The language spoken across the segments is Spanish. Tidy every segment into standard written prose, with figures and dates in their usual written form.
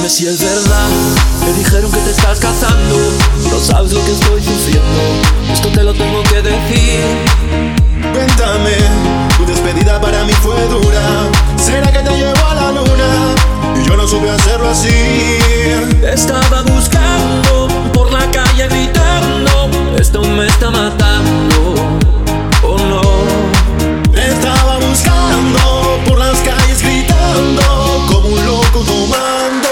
Dime si es verdad, me dijeron que te estás casando. No sabes lo que estoy sufriendo, esto te lo tengo que decir. Cuéntame, tu despedida para mí fue dura. ¿Será que te llevó a la luna? Y yo no supe hacerlo así. Te estaba buscando por la calle gritando, esto me está matando, oh no. Te estaba buscando por las calles gritando, como un loco tomando.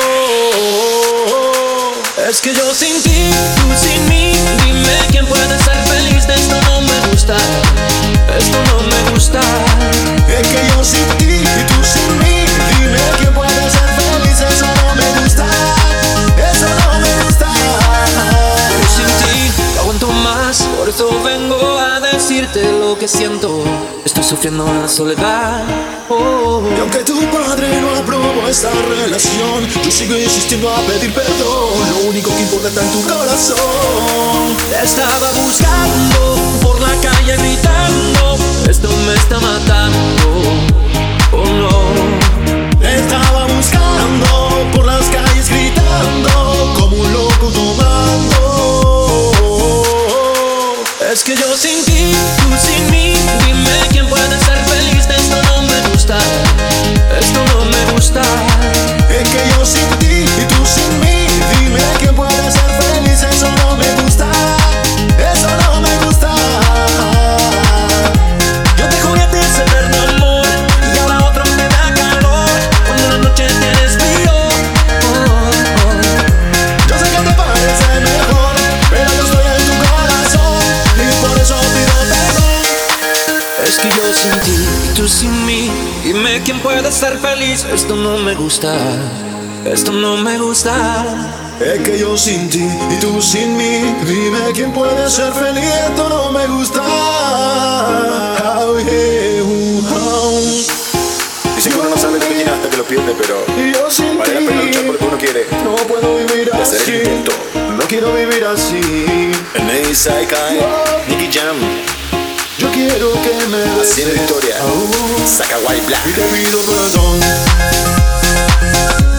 Es que yo sin ti, tú sin mí, dime quién puede ser feliz. De esto no me gusta, esto no me gusta. Es que yo sin ti y tú sin mí, dime quién puede ser feliz. Eso no me gusta, eso no me gusta. Yo sin ti no aguanto más, por eso vengo a decirte lo que siento. Estoy sufriendo en la soledad, oh. Y aunque tu padre no aprobó esta relación, yo sigo insistiendo a pedir perdón. Lo único que importa está en tu corazón. Te estaba buscando por la calle gritando, esto me está matando, oh no. Te estaba buscando por las calles gritando, como un loco tomando. Es que yo sin ti, tú sin mí, dime quién puede ser feliz. De esto no me gusta, esto no me gusta. Es que yo sin ti y tú sin mí, dime quién puede ser feliz. Eso no me gusta, eso no me gusta. Yo te juré de ese eterno amor y ahora otro me da calor cuando la noche tienes frío, Yo sé que te parece mejor, pero yo estoy en tu corazón y por eso pido perdón. Es que yo sin ti y tú sin mí, dime quién puede ser feliz. Esto no me gusta, esto no me gusta. Es que yo sin ti y tú sin mí, dime quién puede ser feliz. Esto no me gusta. Dicen que uno no sabe lo que tiene hasta que lo pierde, pero Y yo sin vale la pena luchar por lo que ti uno quiere. no puedo vivir Y hacer el así. intento. No quiero vivir así. El Ney Saikai, Nicky Jam, Yo quiero que me beses haciendo historia. aún. Saca White Black. Y te pido perdón.